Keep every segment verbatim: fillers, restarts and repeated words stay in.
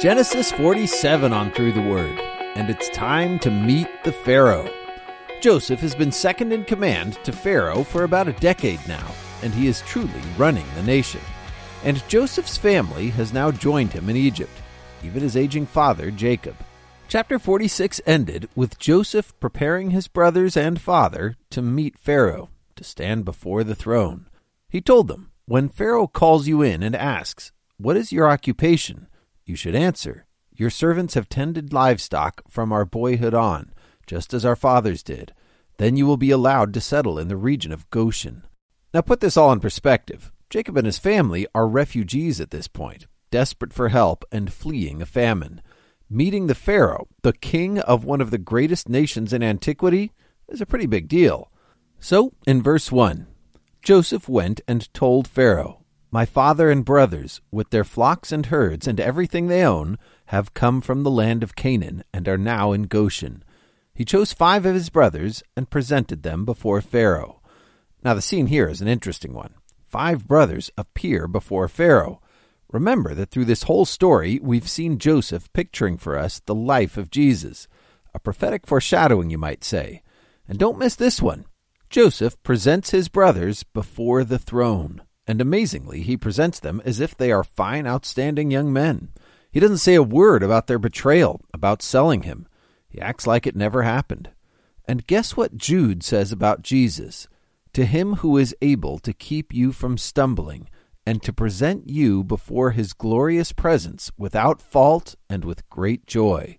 Genesis forty-seven on Through the Word, and it's time to meet the Pharaoh. Joseph has been second in command to Pharaoh for about a decade now, and he is truly running the nation. And Joseph's family has now joined him in Egypt, even his aging father, Jacob. Chapter forty-six ended with Joseph preparing his brothers and father to meet Pharaoh, to stand before the throne. He told them, "When Pharaoh calls you in and asks, 'What is your occupation?' you should answer, 'Your servants have tended livestock from our boyhood on, just as our fathers did. Then you will be allowed to settle in the region of Goshen.'" Now put this all in perspective. Jacob and his family are refugees at this point, desperate for help and fleeing a famine. Meeting the Pharaoh, the king of one of the greatest nations in antiquity, is a pretty big deal. So, in verse one, Joseph went and told Pharaoh, "My father and brothers, with their flocks and herds and everything they own, have come from the land of Canaan and are now in Goshen." He chose five of his brothers and presented them before Pharaoh. Now the scene here is an interesting one. Five brothers appear before Pharaoh. Remember that through this whole story, we've seen Joseph picturing for us the life of Jesus. A prophetic foreshadowing, you might say. And don't miss this one. Joseph presents his brothers before the throne. And amazingly, he presents them as if they are fine, outstanding young men. He doesn't say a word about their betrayal, about selling him. He acts like it never happened. And guess what Jude says about Jesus? "To him who is able to keep you from stumbling, and to present you before his glorious presence without fault and with great joy."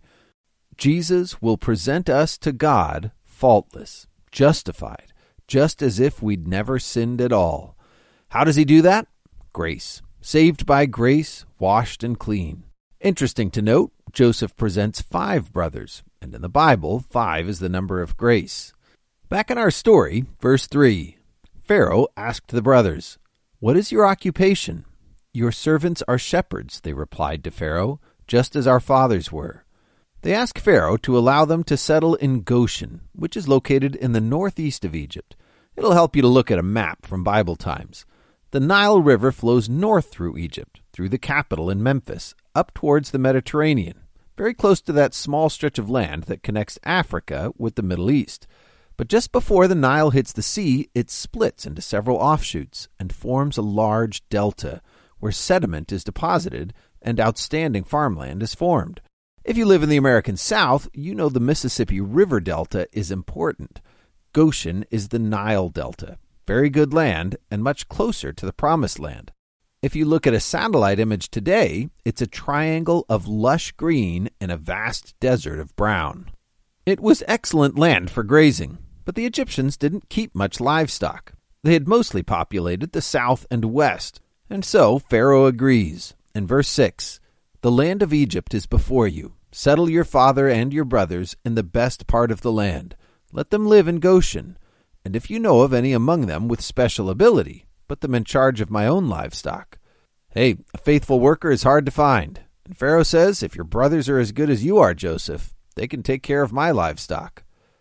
Jesus will present us to God faultless, justified, just as if we'd never sinned at all. How does he do that? Grace. Saved by grace, washed and clean. Interesting to note, Joseph presents five brothers, and in the Bible, five is the number of grace. Back in our story, verse three, Pharaoh asked the brothers, "What is your occupation?" "Your servants are shepherds," they replied to Pharaoh, "just as our fathers were." They asked Pharaoh to allow them to settle in Goshen, which is located in the northeast of Egypt. It'll help you to look at a map from Bible times. The Nile River flows north through Egypt, through the capital in Memphis, up towards the Mediterranean, very close to that small stretch of land that connects Africa with the Middle East. But just before the Nile hits the sea, it splits into several offshoots and forms a large delta, where sediment is deposited and outstanding farmland is formed. If you live in the American South, you know the Mississippi River Delta is important. Goshen is the Nile Delta. Very good land and much closer to the Promised Land. If you look at a satellite image today, it's a triangle of lush green and a vast desert of brown. It was excellent land for grazing, but the Egyptians didn't keep much livestock. They had mostly populated the south and west, and so Pharaoh agrees. In verse six, "The land of Egypt is before you. Settle your father and your brothers in the best part of the land. Let them live in Goshen. And if you know of any among them with special ability, put them in charge of my own livestock." Hey, a faithful worker is hard to find. And Pharaoh says, if your brothers are as good as you are, Joseph, they can take care of my livestock.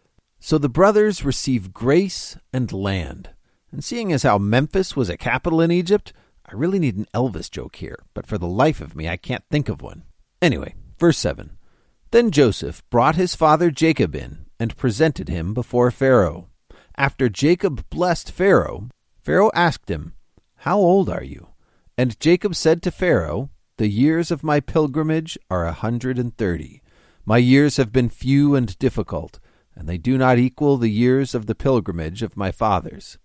So the brothers receive grace and land. And seeing as how Memphis was a capital in Egypt, I really need an Elvis joke here, but for the life of me, I can't think of one. Anyway, verse seven. Then Joseph brought his father Jacob in and presented him before Pharaoh. After Jacob blessed Pharaoh, Pharaoh asked him, "How old are you?" And Jacob said to Pharaoh, "The years of my pilgrimage are a hundred and thirty. My years have been few and difficult, and they do not equal the years of the pilgrimage of my fathers."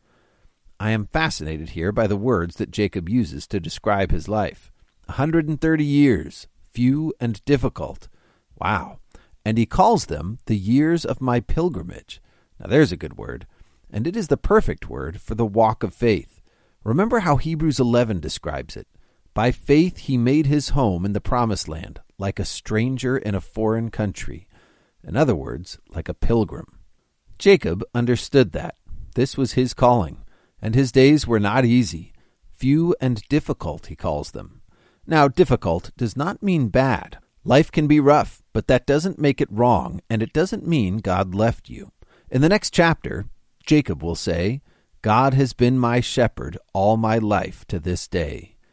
I am fascinated here by the words that Jacob uses to describe his life. A hundred and thirty years, few and difficult. Wow. And he calls them the years of my pilgrimage. Now there's a good word. And it is the perfect word for the walk of faith. Remember how Hebrews eleven describes it. By faith he made his home in the promised land, like a stranger in a foreign country. In other words, like a pilgrim. Jacob understood that. This was his calling, and his days were not easy. Few and difficult, he calls them. Now, difficult does not mean bad. Life can be rough, but that doesn't make it wrong, and it doesn't mean God left you. In the next chapter, Jacob will say, "God has been my shepherd all my life to this day."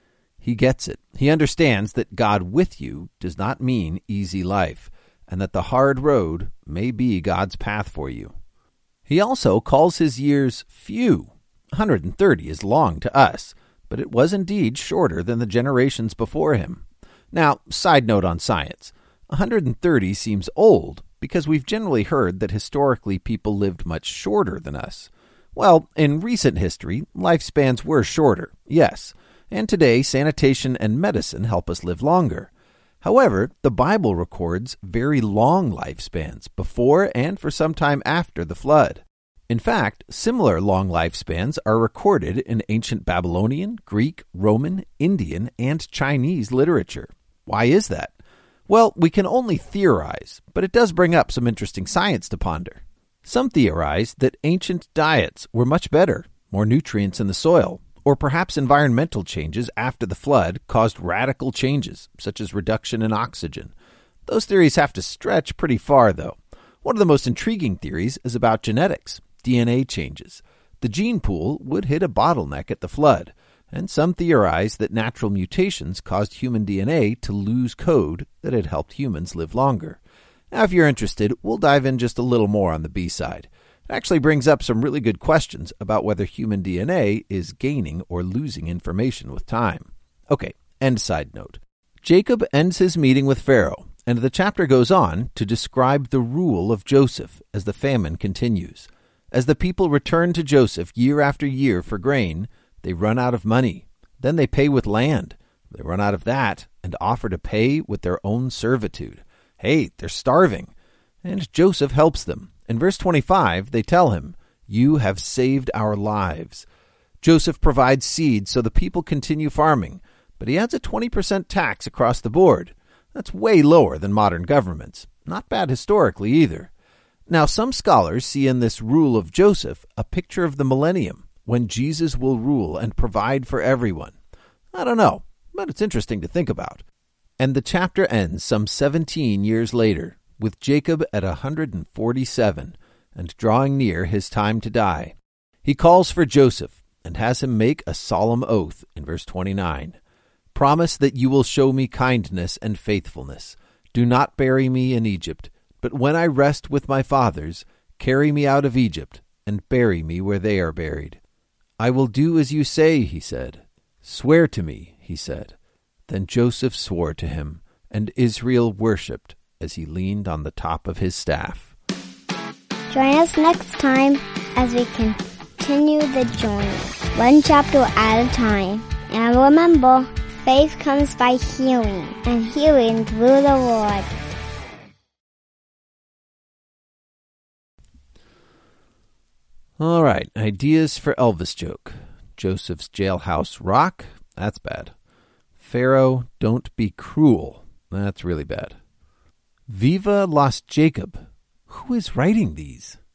He gets it. He understands that God with you does not mean easy life, and that the hard road may be God's path for you. He also calls his years few. one hundred thirty is long to us, but it was indeed shorter than the generations before him. Now, side note on science. one hundred thirty seems old because we've generally heard that historically people lived much shorter than us. Well, in recent history, lifespans were shorter, yes, and today sanitation and medicine help us live longer. However, the Bible records very long lifespans before and for some time after the flood. In fact, similar long lifespans are recorded in ancient Babylonian, Greek, Roman, Indian, and Chinese literature. Why is that? Well, we can only theorize, but it does bring up some interesting science to ponder. Some theorize that ancient diets were much better, more nutrients in the soil, or perhaps environmental changes after the flood caused radical changes, such as reduction in oxygen. Those theories have to stretch pretty far, though. One of the most intriguing theories is about genetics, D N A changes. The gene pool would hit a bottleneck at the flood, and some theorize that natural mutations caused human D N A to lose code that had helped humans live longer. Now, if you're interested, we'll dive in just a little more on the B-side. It actually brings up some really good questions about whether human D N A is gaining or losing information with time. Okay, end side note. Jacob ends his meeting with Pharaoh, and the chapter goes on to describe the rule of Joseph as the famine continues. As the people return to Joseph year after year for grain, they run out of money. Then they pay with land. They run out of that and offer to pay with their own servitude. Hey, they're starving. And Joseph helps them. In verse twenty-five, they tell him, "You have saved our lives." Joseph provides seed so the people continue farming, but he adds a twenty percent tax across the board. That's way lower than modern governments. Not bad historically either. Now, some scholars see in this rule of Joseph a picture of the millennium, when Jesus will rule and provide for everyone. I don't know, but it's interesting to think about. And the chapter ends some seventeen years later, with Jacob at one hundred forty-seven and drawing near his time to die. He calls for Joseph and has him make a solemn oath in verse twenty-nine. "Promise that you will show me kindness and faithfulness. Do not bury me in Egypt, but when I rest with my fathers, carry me out of Egypt and bury me where they are buried." "I will do as you say," he said. "Swear to me," he said. Then Joseph swore to him, and Israel worshipped as he leaned on the top of his staff. Join us next time as we continue the journey, one chapter at a time. And remember, faith comes by hearing, and hearing through the Lord. All right, ideas for Elvis joke. Joseph's jailhouse rock. That's bad. Pharaoh, don't be cruel. That's really bad. Viva Las Jacob. Who is writing these?